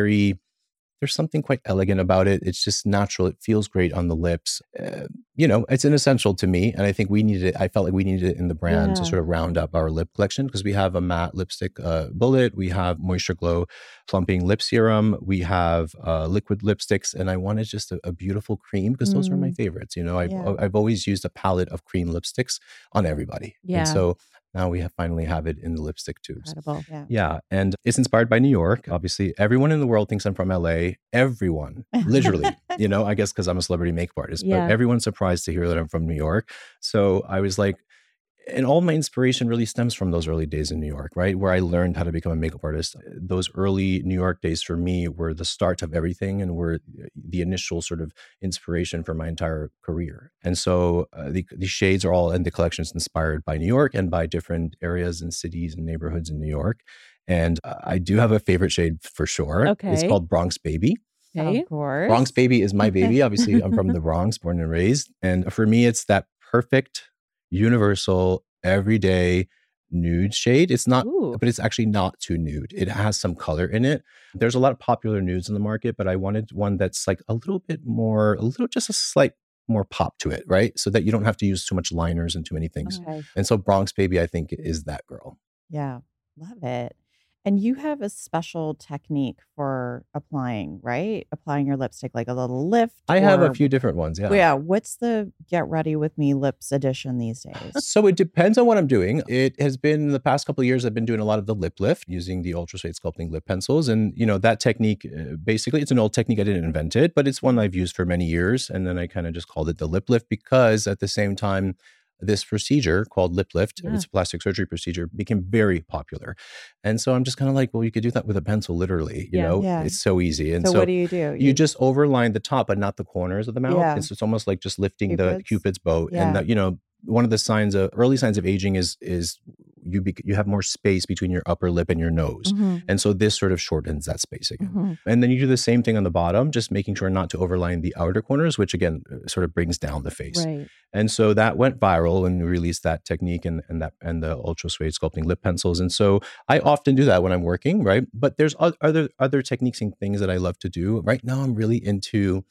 There's something quite elegant about it. It's just natural. It feels great on the lips. It's an essential to me. And I think we needed it. I felt like we needed it in the brand to sort of round up our lip collection because we have a matte lipstick bullet. We have Moisture Glow plumping lip serum. We have liquid lipsticks. And I wanted just a beautiful cream because those are my favorites. I've always used a palette of cream lipsticks on everybody. Yeah. And so now we finally have it in the lipstick tubes. Incredible. Yeah. And it's inspired by New York. Obviously, everyone in the world thinks I'm from LA. Everyone, literally, I guess because I'm a celebrity makeup artist, but everyone's surprised to hear that I'm from New York. So I was like, and all my inspiration really stems from those early days in New York, right? Where I learned how to become a makeup artist. Those early New York days for me were the start of everything and were the initial sort of inspiration for my entire career. And so the shades are all in the collections inspired by New York and by different areas and cities and neighborhoods in New York. And I do have a favorite shade for sure. Okay. It's called Bronx Baby. Okay. Of course. Bronx Baby is my baby. Obviously, I'm from the Bronx, born and raised. And for me, it's that perfect, universal, everyday nude shade. It's not, but it's actually not too nude. It has some color in it. There's a lot of popular nudes in the market, but I wanted one that's like just a slight more pop to it, right? So that you don't have to use too much liners and too many things. Okay. And so Bronx Baby, I think, is that girl. Yeah. Love it. And you have a special technique for applying, right? Applying your lipstick, like a little lift. I have a few different ones, yeah. Yeah. What's the Get Ready With Me lips edition these days? So it depends on what I'm doing. It has been the past couple of years, I've been doing a lot of the lip lift using the Ultra Suede Sculpting lip pencils. And, that technique, basically, it's an old technique. I didn't invent it, but it's one I've used for many years. And then I kind of just called it the lip lift because at the same time, this procedure called lip lift, it's a plastic surgery procedure, became very popular. And so I'm just kind of like, well, you could do that with a pencil, literally, you know, it's so easy. And so what do? You just overline the top, but not the corners of the mouth. Yeah. It's almost like just lifting the Cupid's bow. Yeah. And, you know, one of the early signs of aging is you have more space between your upper lip and your nose. And so this sort of shortens that space again. And then you do the same thing on the bottom, just making sure not to overline the outer corners, which again, sort of brings down the face. Right. And so that went viral and we released that technique and the Ultra Suede sculpting lip pencils. And so I often do that when I'm working, right? But there's other techniques and things that I love to do. Right now, I'm into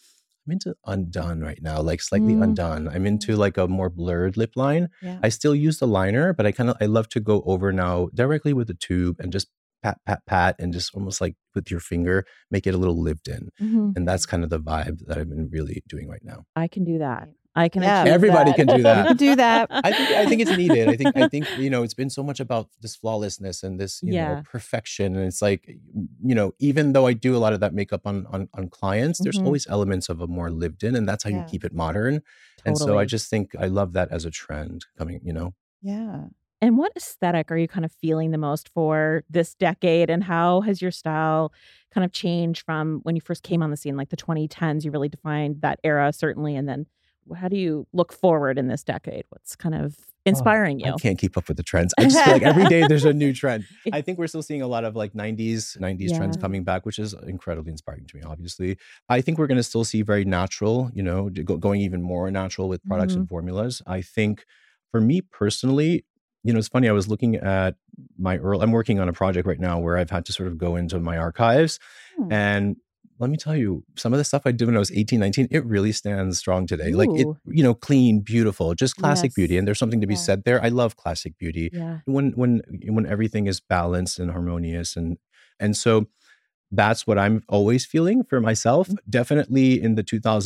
undone right now, like slightly undone. I'm into like a more blurred lip line. Yeah. I still use the liner, but I love to go over now directly with the tube and just pat, and just almost like with your finger, make it a little lived in. And that's kind of the vibe that I've been really doing right now. I can do that. I can. Everybody can do that. You can do that. I think it's needed. I think you know, it's been so much about this flawlessness and this you know, perfection, and it's like, you know, even though I do a lot of that makeup on clients, there's always elements of a more lived in, and that's how you keep it modern. And so I just think I love that as a trend coming, you know. Yeah. And what aesthetic are you kind of feeling the most for this decade? And how has your style kind of changed from when you first came on the scene, like the 2010s? You really defined that era, certainly. And then how do you look forward in this decade? What's kind of inspiring you? I can't keep up with the trends. I just feel like every day there's a new trend. I think we're still seeing a lot of like 90s trends coming back, which is incredibly inspiring to me, obviously. I think we're going to still see very natural, you know, going even more natural with products and formulas. I think for me personally, you know, it's funny, I was looking at I'm working on a project right now where I've had to sort of go into my archives and let me tell you, some of the stuff I did when I was 18, 19, it really stands strong today. Ooh. Like it, you know, clean, beautiful, just classic beauty. And there's something to be said there. I love classic beauty. Yeah. When everything is balanced and harmonious. And so that's what I'm always feeling for myself. Definitely in the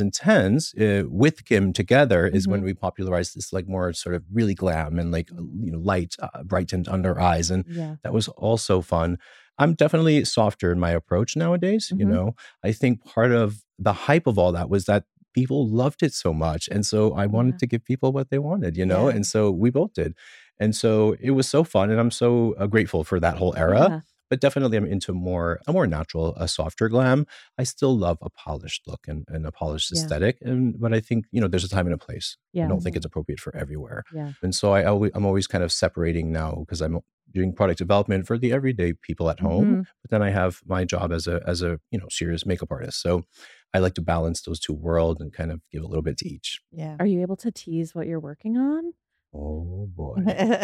2010s, with Kim together is when we popularized this like more sort of really glam and like, you know, light, brightened under eyes. And that was also fun. I'm definitely softer in my approach nowadays. You know, I think part of the hype of all that was that people loved it so much. And so I wanted to give people what they wanted, you know, and so we both did. And so it was so fun. And I'm so grateful for that whole era. Yeah. But definitely I'm into a more natural, a softer glam. I still love a polished look and a polished aesthetic. But I think, you know, there's a time and a place. I don't think it's appropriate for everywhere. And so I'm always kind of separating now because I'm doing product development for the everyday people at home. But then I have my job as a you know, serious makeup artist. So I like to balance those two worlds and kind of give a little bit to each. Yeah. Are you able to tease what you're working on? Oh boy.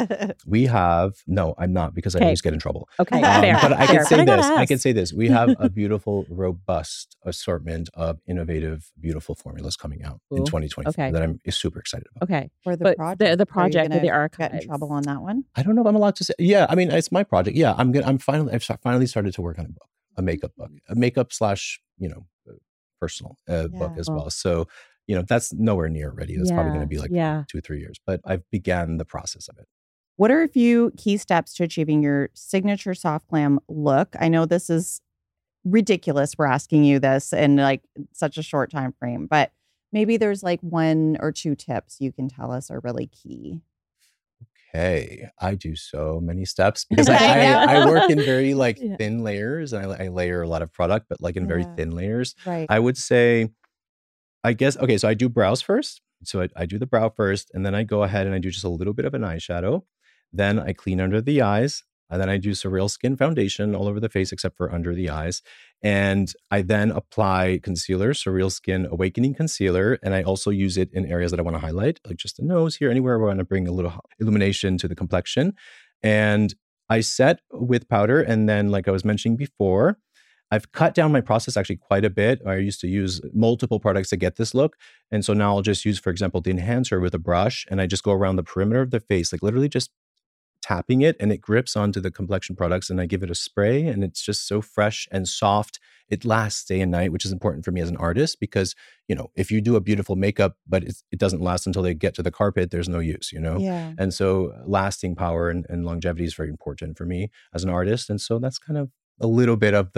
No, I'm not, because I always get in trouble. Okay. But I can say this. We have a beautiful, robust assortment of innovative, beautiful formulas coming out in 2024 that I'm super excited about. Okay. For the project. The project with the archives. Get in trouble on that one? I don't know if I'm allowed to say. Yeah, I mean, it's my project. Yeah, I've finally started to work on a book, a makeup book, a makeup / you know, personal book as well. So, you know, that's nowhere near ready. That's probably going to be like 2-3 years, but I've began the process of it. What are a few key steps to achieving your signature soft glam look? I know this is ridiculous. We're asking you this in like such a short time frame, but maybe there's like 1 or 2 tips you can tell us are really key. Okay, I do so many steps because I work in very like thin layers, and I layer a lot of product, but like in very thin layers. Right. I would say, I guess, okay, so I do brows first. So I do the brow first, and then I go ahead and I do just a little bit of an eyeshadow. Then I clean under the eyes, and then I do Surreal Skin foundation all over the face except for under the eyes. And I then apply concealer, Surreal Skin Awakening Concealer, and I also use it in areas that I want to highlight, like just the nose here, anywhere where I want to bring a little illumination to the complexion. And I set with powder, and then like I was mentioning before, I've cut down my process actually quite a bit. I used to use multiple products to get this look. And so now I'll just use, for example, the enhancer with a brush, and I just go around the perimeter of the face, like literally just tapping it, and it grips onto the complexion products, and I give it a spray, and it's just so fresh and soft. It lasts day and night, which is important for me as an artist because, you know, if you do a beautiful makeup, but it doesn't last until they get to the carpet, there's no use, you know? Yeah. And so lasting power and longevity is very important for me as an artist. And so that's kind of a little bit of the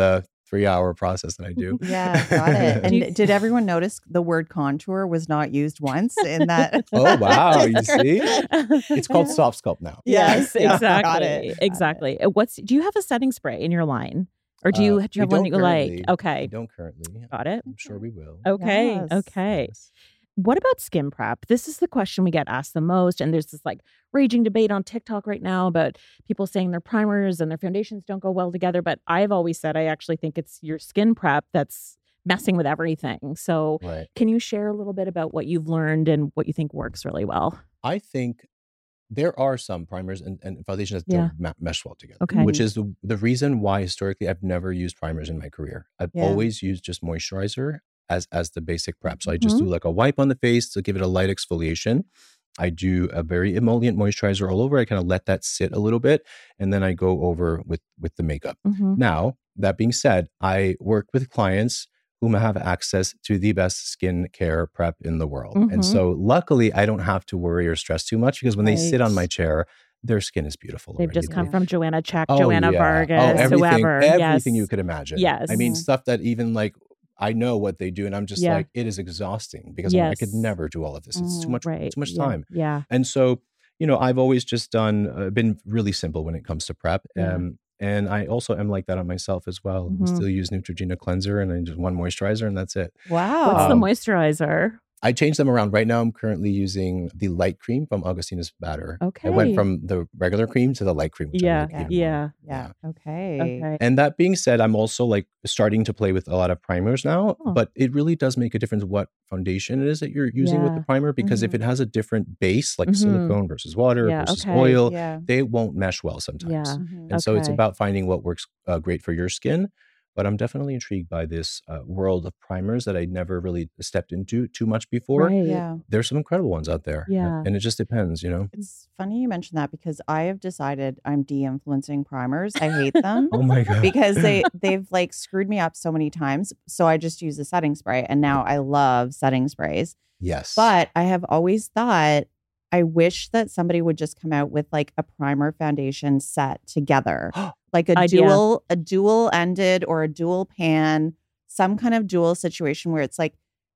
3-hour process that I do. Yeah, got it. And did everyone notice the word contour was not used once in that? Oh, wow. You see? It's called Soft Sculpt now. Yes, Yeah. exactly. Got it. Exactly. Do you have a setting spray in your line? Or do you We have one don't you like? currently. Okay. We don't currently. Got it. I'm sure we will. Okay. Yes. Okay. Yes. What about skin prep? This is the question we get asked the most. And there's this like raging debate on TikTok right now about people saying their primers and their foundations don't go well together. But I've always said I actually think it's your skin prep that's messing with everything. So Right. can you share a little bit about what you've learned and what you think works really well? I think there are some primers and foundations that Yeah. don't mesh well together, Okay. which is the reason why historically I've never used primers in my career. I've Yeah. always used just moisturizer as the basic prep. So I just Mhm. do like a wipe on the face to give it a light exfoliation. I do a very emollient moisturizer all over. I kind of let that sit a little bit, and then I go over with the makeup. Mhm. Now, that being said, I work with clients whom have access to the best skin care prep in the world. Mhm. And so luckily, I don't have to worry or stress too much because when they sit on Right. my chair, their skin is beautiful. They've already. just come They- from Joanna Check, Oh, Joanna yeah. Vargas, everything, whoever. everything you Yes. could imagine. Yes. I mean, Mhm. stuff that even like I know what they do, and I'm just Yeah. like, it is exhausting because I could Yes. never do all of this. It's too much, Right. too much Yeah. time. Yeah. And so, I've always just been really simple when it comes to prep. Yeah. And I also am like that on myself as well. I Mhm. still use Neutrogena cleanser and I just one moisturizer and that's it. Wow. What's the Um, moisturizer? I changed them around. Right now, I'm currently using the light cream from Augustina's Batter. Okay. I went from the regular cream to the light cream, which I Yeah. like even Yeah. more. Yeah. Okay. Okay. And that being said, I'm also like starting to play with a lot of primers now, Oh. but it really does make a difference what foundation it is that you're using with the Yeah. primer because if Mhm. it has a different base, like Mhm. silicone versus water Yeah, versus okay. oil, Yeah. they won't mesh well sometimes. Yeah. Mhm. And so it's Okay. about finding what works great for your skin. But I'm definitely intrigued by this world of primers that I never really stepped into too much before. Right. Yeah. There's some incredible ones out there. Yeah. And it just depends, It's funny you mentioned that because I have decided I'm de-influencing primers. I hate them Oh my God. because they've like screwed me up so many times. So I just use a setting spray and now I love setting sprays. Yes. But I have always thought I wish that somebody would just come out with like a primer foundation set together. Like a Idea. dual ended or a dual pan, some kind of dual situation where it's like,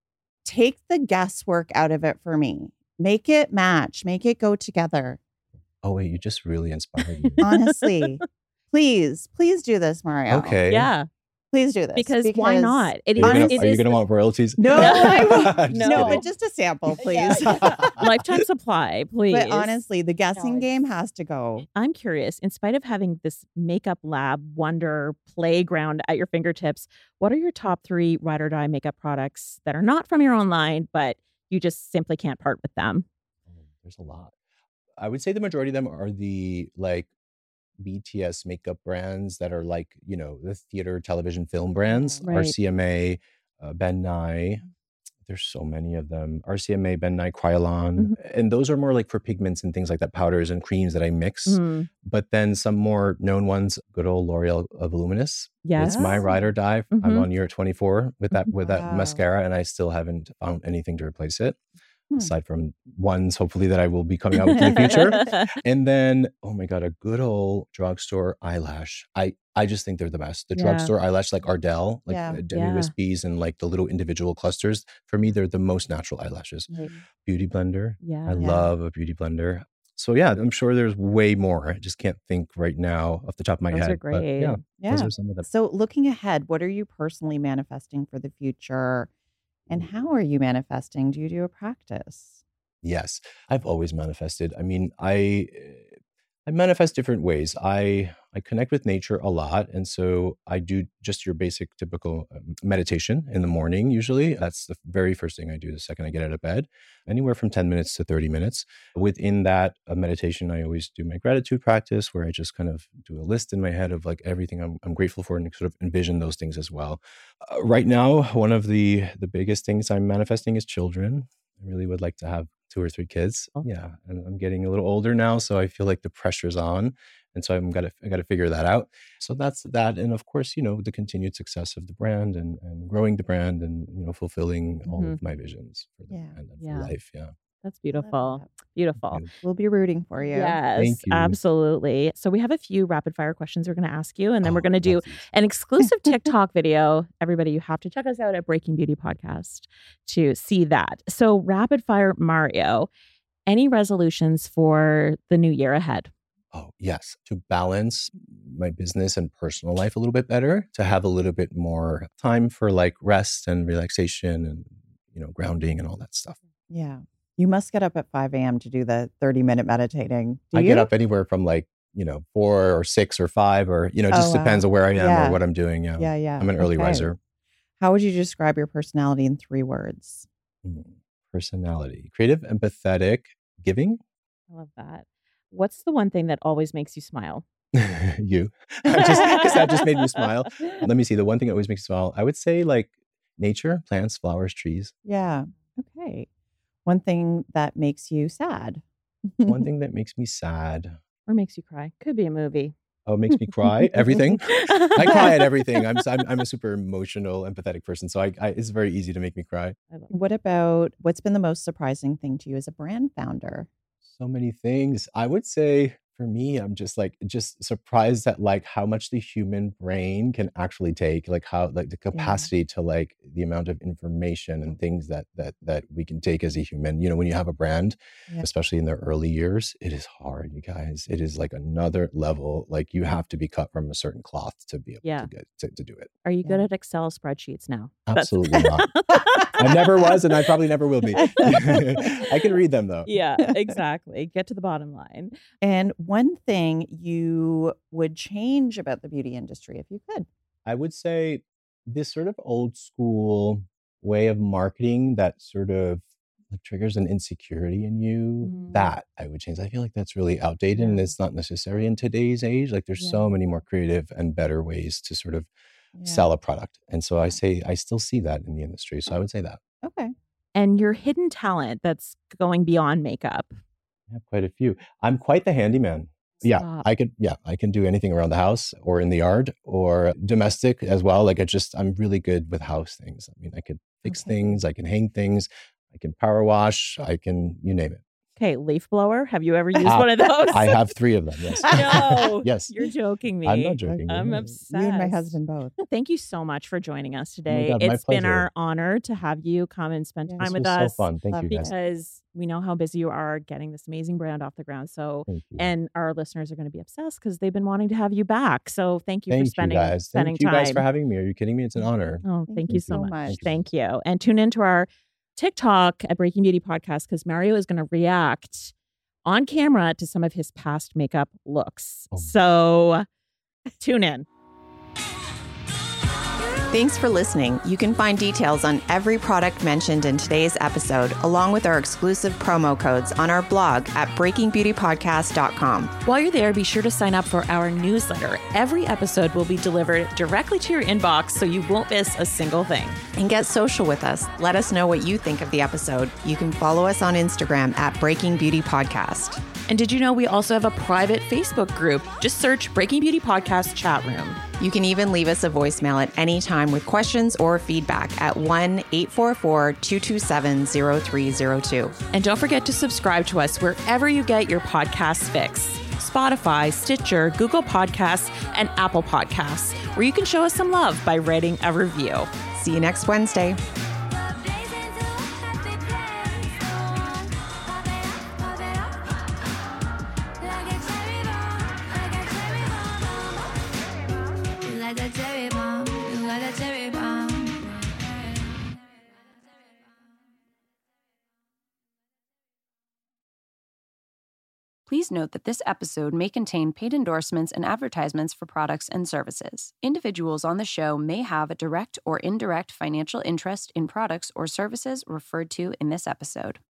take the guesswork out of it for me. Make it match, make it go together. Oh, wait, you just really inspired me. Honestly, please do this, Mario. Okay. Yeah. Please do this. Because why not? It Are you is going to want royalties? No, I won't. Just No, kidding. but just a sample, please. lifetime supply, please. But honestly, the guessing No, game has to go. I'm curious, in spite of having this makeup lab wonder playground at your fingertips, what are your top 3 ride or die makeup products that are not from your own line, but you just simply can't part with them? There's a lot. I would say the majority of them are the like BTS makeup brands that are like, the theater, television, film brands, Right. RCMA, Ben Nye. There's so many of them. RCMA, Ben Nye, Kryolan. And those are more like for pigments and things like that, powders and creams that I mix. Mhm. But then some more known ones, good old L'Oreal Voluminous. Yes. It's my ride or die. I'm Mhm. on year 24 with that Wow. mascara, and I still haven't found anything to replace it. Hmm. Aside from ones, hopefully, that I will be coming out with in the future. And then, oh my God, a good old drugstore eyelash. I just think they're the best. The Yeah. drugstore eyelash, like Ardell, like Yeah. Demi Yeah. Wispies and like the little individual clusters. For me, they're the most natural eyelashes. Right. Beauty blender. Yeah. I love a beauty blender. So yeah, I'm sure there's way more. I just can't think right now off the top of my Those head. are But great. yeah, Yeah. those are some of them. So looking ahead, what are you personally manifesting for the future? And how are you manifesting? Do you do a practice? Yes, I've always manifested. I mean, I manifest different ways. I connect with nature a lot, and so I do just your basic typical meditation in the morning. Usually, that's the very first thing I do the second I get out of bed. Anywhere from 10 minutes to 30 minutes. Within that meditation, I always do my gratitude practice, where I just kind of do a list in my head of like everything I'm grateful for, and sort of envision those things as well. Right now, one of the biggest things I'm manifesting is children. I really would like to have 2 or 3 kids. Oh. Yeah. And I'm getting a little older now, so I feel like the pressure's on. And so I got to figure that out. So that's that. And of course, the continued success of the brand and growing the brand and, fulfilling all of my visions for the Yeah. brand and Yeah. for life. Yeah. That's beautiful. Beautiful. We'll be rooting for you. Yes, Thank you. absolutely. So we have a few rapid fire questions we're going to ask you, and then we're going to do love these. an exclusive TikTok video. Everybody, you have to check us out at Breaking Beauty Podcast to see that. So rapid fire, Mario, any resolutions for the new year ahead? Oh, yes. To balance my business and personal life a little bit better, to have a little bit more time for like rest and relaxation and, grounding and all that stuff. Yeah. You must get up at 5 a.m. to do the 30-minute meditating. Do I you? get up anywhere from 4 or 6 or 5 or, just depends on where I am Yeah. or what I'm doing. Yeah. Yeah. I'm an early Okay. riser. How would you describe your personality in 3 words? Personality, creative, empathetic, giving. I love that. What's the one thing that always makes you smile? You. Because that just made me smile. Let me see. The one thing that always makes me smile, I would say nature, plants, flowers, trees. Yeah. Okay. One thing that makes you sad. One thing that makes me sad. Or makes you cry? Could be a movie. Oh, it makes me cry. Everything. I cry at everything. I'm a super emotional, empathetic person. So it's very easy to make me cry. What's been the most surprising thing to you as a brand founder? So many things. I would say for me, I'm just surprised at how much the human brain can actually take, how the capacity to the amount of information and things that we can take as a human. When you have a brand, especially in the early years, it is hard, you guys. It is another level. You have to be cut from a certain cloth to be able to do it. Are you good at Excel spreadsheets now? Absolutely not. I never was, and I probably never will be. I can read them though. Yeah, exactly. Get to the bottom line. And one thing you would change about the beauty industry if you could? I would say this sort of old school way of marketing that sort of triggers an insecurity in you, that I would change. I feel like that's really outdated and it's not necessary in today's age. There's so many more creative and better ways to sort of sell a product. And so I still see that in the industry. So I would say that. Okay. And your hidden talent that's going beyond makeup. I have quite a few. I'm quite the handyman. Stop. I can do anything around the house or in the yard or domestic as well. I'm really good with house things. I mean, I could fix things, I can hang things, I can power wash, you name it. Okay, leaf blower. Have you ever used one of those? I have 3 of them, yes. No. Yes. You're joking me. I'm not joking. I'm Yeah. obsessed. You and my husband both. Thank you so much for joining us today. God, my It's been pleasure. our honor to have you come and spend time This with was us. so fun. Thank you, guys. Because we know how busy you are getting this amazing brand off the ground. So, Thank you. and our listeners are going to be obsessed because they've been wanting to have you back. So thank you for Thank spending you guys. spending Thank you time. guys for having me. Are you kidding me? It's an honor. Oh, thank you so so much. much. Thank you. And tune into our TikTok at Breaking Beauty Podcast because Mario is going to react on camera to some of his past makeup looks. Oh. So tune in. Thanks for listening. You can find details on every product mentioned in today's episode, along with our exclusive promo codes on our blog at breakingbeautypodcast.com. While you're there, be sure to sign up for our newsletter. Every episode will be delivered directly to your inbox so you won't miss a single thing. And get social with us. Let us know what you think of the episode. You can follow us on Instagram at Breaking Beauty Podcast. And did you know we also have a private Facebook group? Just search Breaking Beauty Podcast Chat Room. You can even leave us a voicemail at any time with questions or feedback at 1-844-227-0302. And don't forget to subscribe to us wherever you get your podcasts fix. Spotify, Stitcher, Google Podcasts, and Apple Podcasts, where you can show us some love by writing a review. See you next Wednesday. Please note that this episode may contain paid endorsements and advertisements for products and services. Individuals on the show may have a direct or indirect financial interest in products or services referred to in this episode.